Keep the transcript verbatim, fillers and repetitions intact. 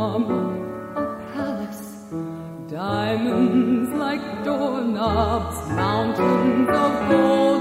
armor, a palace, diamonds like doorknobs, mountains of gold.